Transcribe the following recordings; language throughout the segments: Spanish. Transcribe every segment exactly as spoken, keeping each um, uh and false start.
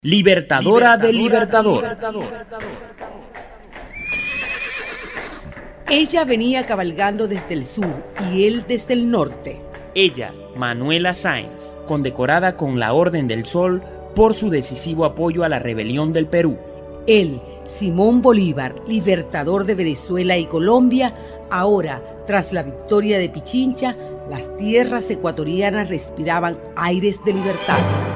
Libertadora del Libertador. Ella venía cabalgando desde el sur y él desde el norte. Ella, Manuela Sáenz, condecorada con la Orden del Sol por su decisivo apoyo a la rebelión del Perú. Él, Simón Bolívar, libertador de Venezuela y Colombia. Ahora, tras la victoria de Pichincha, las tierras ecuatorianas respiraban aires de libertad.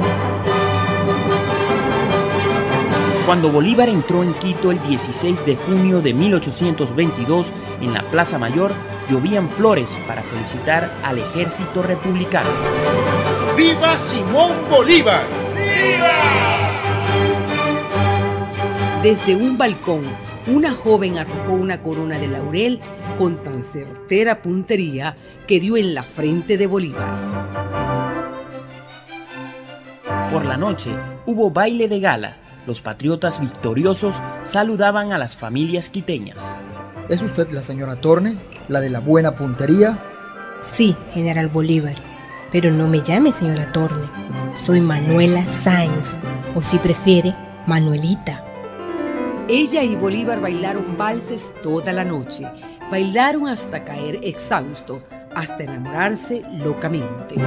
Cuando Bolívar entró en Quito el dieciséis de junio de mil ochocientos veintidós, en la Plaza Mayor llovían flores para felicitar al ejército republicano. ¡Viva Simón Bolívar! ¡Viva! Desde un balcón, una joven arrojó una corona de laurel con tan certera puntería que dio en la frente de Bolívar. Por la noche hubo baile de gala. Los patriotas victoriosos saludaban a las familias quiteñas. ¿Es usted la señora Torne, la de la buena puntería? Sí, general Bolívar, pero no me llame señora Torne. Soy Manuela Sáenz, o si prefiere, Manuelita. Ella y Bolívar bailaron valses toda la noche. Bailaron hasta caer exhaustos, hasta enamorarse locamente.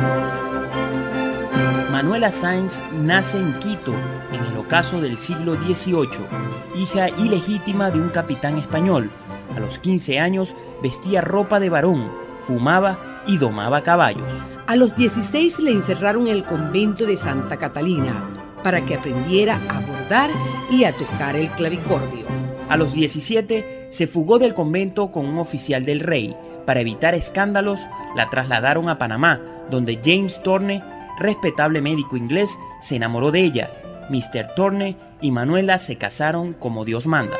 Manuela Sáenz nace en Quito, en el ocaso del siglo dieciocho, hija ilegítima de un capitán español. A los quince años vestía ropa de varón, fumaba y domaba caballos. A los dieciséis le encerraron en el convento de Santa Catalina para que aprendiera a bordar y a tocar el clavicordio. A los diecisiete se fugó del convento con un oficial del rey. Para evitar escándalos, la trasladaron a Panamá, donde James Torne, respetable médico inglés, se enamoró de ella. mister Torne y Manuela se casaron como Dios manda.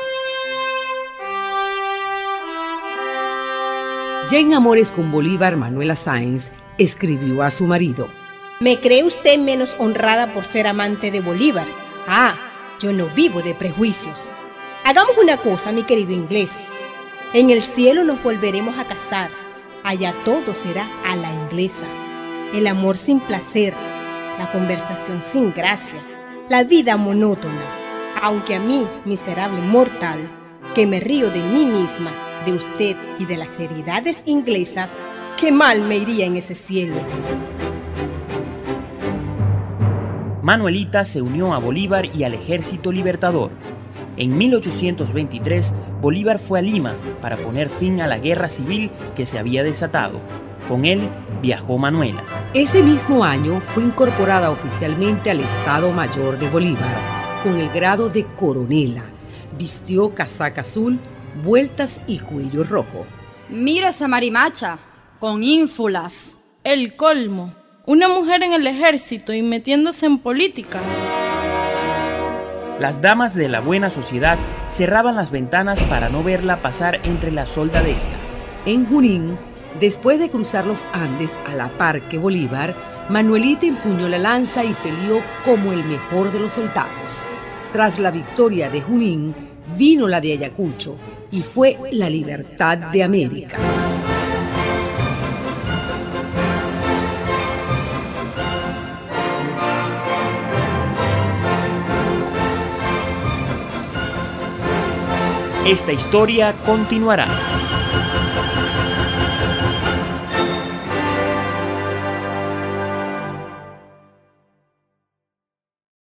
Ya en amores con Bolívar, Manuela Sáenz escribió a su marido: ¿Me cree usted menos honrada por ser amante de Bolívar? Ah, yo no vivo de prejuicios. Hagamos una cosa, mi querido inglés. En el cielo nos volveremos a casar. Allá todo será a la inglesa. El amor sin placer, la conversación sin gracia, la vida monótona. Aunque a mí, miserable mortal, que me río de mí misma, de usted y de las heredades inglesas, qué mal me iría en ese cielo. Manuelita se unió a Bolívar y al Ejército Libertador. En mil ochocientos veintitrés, Bolívar fue a Lima para poner fin a la guerra civil que se había desatado. Con él viajó Manuela. Ese mismo año fue incorporada oficialmente al Estado Mayor de Bolívar, con el grado de coronela. Vistió casaca azul, vueltas y cuello rojo. Mira esa marimacha, con ínfulas. El colmo. Una mujer en el ejército y metiéndose en política. Las damas de la buena sociedad cerraban las ventanas para no verla pasar entre la soldadesca. En Junín, después de cruzar los Andes a la par que Bolívar, Manuelita empuñó la lanza y peleó como el mejor de los soldados. Tras la victoria de Junín, vino la de Ayacucho y fue la libertad de América. Esta historia continuará.